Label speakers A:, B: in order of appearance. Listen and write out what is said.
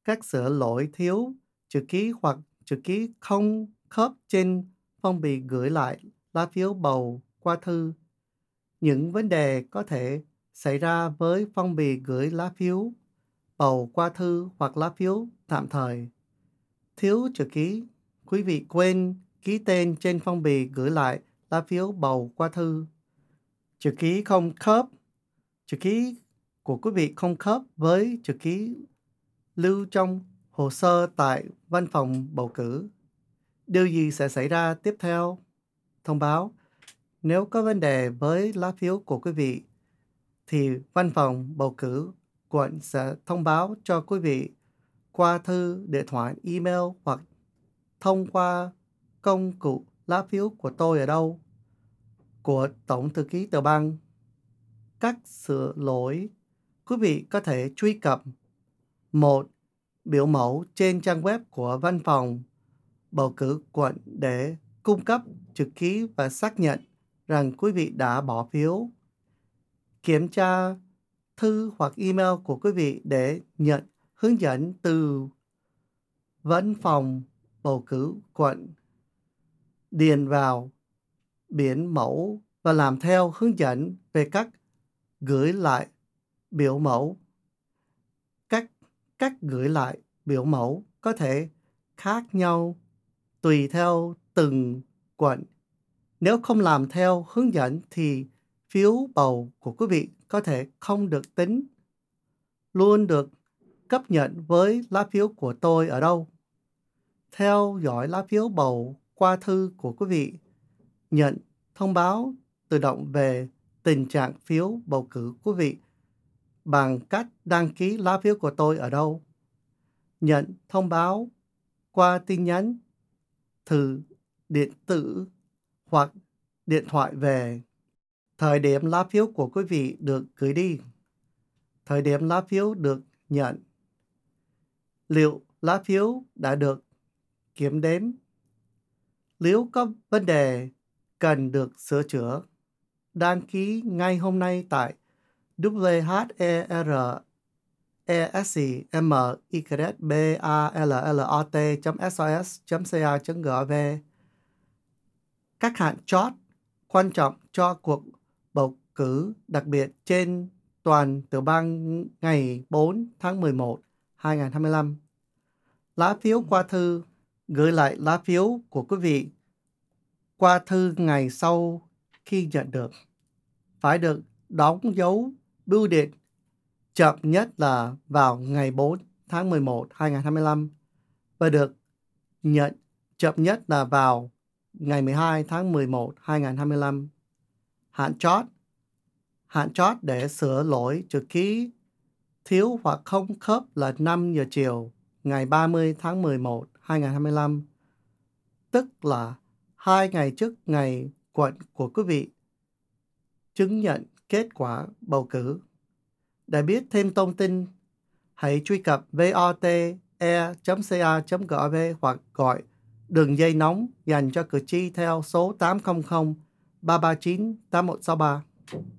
A: các sửa lỗi thiếu chữ ký hoặc chữ ký không khớp trên phong bì gửi lại lá phiếu bầu qua thư. Những vấn đề có thể xảy ra với phong bì gửi lá phiếu bầu qua thư hoặc lá phiếu tạm thời. Thiếu chữ ký, quý vị quên ký tên trên phong bì gửi lại lá phiếu bầu qua thư. Chữ ký không khớp, chữ ký của quý vị không khớp với chữ ký lưu trong hồ sơ tại văn phòng bầu cử. Điều gì sẽ xảy ra tiếp theo? Thông báo. Nếu có vấn đề với lá phiếu của quý vị, thì văn phòng bầu cử quận sẽ thông báo cho quý vị qua thư, điện thoại, email hoặc thông qua công cụ lá phiếu của tôi ở đâu, của Tổng thư ký Tiểu bang. Các sửa lỗi, quý vị có thể truy cập một biểu mẫu trên trang web của văn phòng bầu cử quận để cung cấp chữ ký và xác nhận rằng quý vị đã bỏ phiếu. Kiểm tra thư hoặc email của quý vị để nhận hướng dẫn từ văn phòng bầu cử quận. Điền vào biển mẫu và làm theo hướng dẫn về cách gửi lại biểu mẫu. Cách gửi lại biểu mẫu có thể khác nhau tùy theo từng quận. Nếu không làm theo hướng dẫn thì phiếu bầu của quý vị có thể không được tính. Luôn được cấp nhận với lá phiếu của tôi ở đâu. Theo dõi lá phiếu bầu qua thư của quý vị. Nhận thông báo tự động về tình trạng phiếu bầu cử quý vị bằng cách đăng ký lá phiếu của tôi ở đâu. Nhận thông báo qua tin nhắn, thư điện tử hoặc điện thoại về. Thời điểm lá phiếu của quý vị được gửi đi. Thời điểm lá phiếu được nhận. Liệu lá phiếu đã được kiểm đếm? Nếu có vấn đề cần được sửa chữa, đăng ký ngay hôm nay tại whermybalot.sos.gov. Các hạn chót quan trọng cho cuộc bầu cử đặc biệt trên toàn tiểu bang ngày 4 tháng 11, 2025. Lá phiếu qua thư. Gửi lại lá phiếu của quý vị qua thư ngày sau khi nhận được. Phải được đóng dấu bưu điện chậm nhất là vào ngày 4 tháng 11, 2025 và được nhận chậm nhất là vào ngày 12 tháng 11, 2025. Hạn chót để sửa lỗi chữ ký thiếu hoặc không khớp là 5 giờ chiều ngày 30 tháng 11, 2025, tức là 2 ngày trước ngày quận của quý vị chứng nhận kết quả bầu cử. Để biết thêm thông tin, hãy truy cập vote.ca.gov hoặc gọi đường dây nóng dành cho cử tri theo số 800 339 8163.